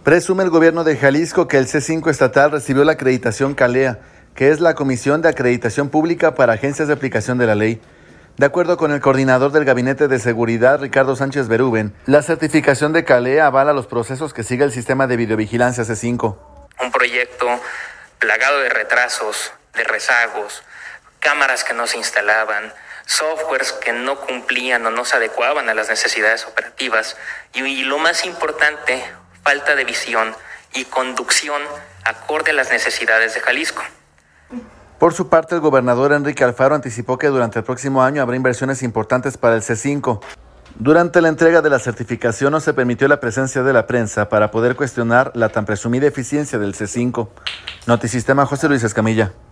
Presume el gobierno de Jalisco que el C5 estatal recibió la acreditación CALEA, que es la Comisión de Acreditación Pública para Agencias de Aplicación de la Ley. De acuerdo con el coordinador del Gabinete de Seguridad, Ricardo Sánchez Berúben, la certificación de CALEA avala los procesos que sigue el sistema de videovigilancia C5. Un proyecto plagado de retrasos, de rezagos, cámaras que no se instalaban, softwares que no cumplían o no se adecuaban a las necesidades operativas y lo más importante, falta de visión y conducción acorde a las necesidades de Jalisco. Por su parte, el gobernador Enrique Alfaro anticipó que durante el próximo año habrá inversiones importantes para el C5. Durante la entrega de la certificación no se permitió la presencia de la prensa para poder cuestionar la tan presumida eficiencia del C5. Notisistema, José Luis Escamilla.